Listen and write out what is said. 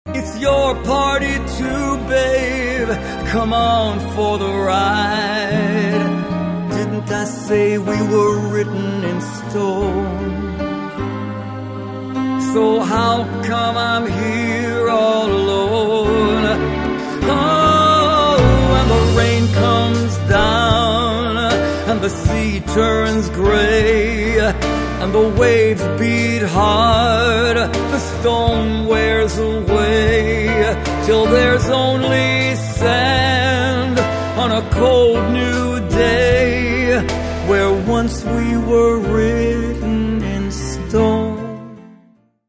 It's your party too, babe. Come on for the ride. Didn't I say we were written in stone? So how come I'm here all alone? Oh, and the rain comes down, and the sea turns gray, and the waves beat hard, the stone wears away, till there's only sand on a cold new day, where once we were written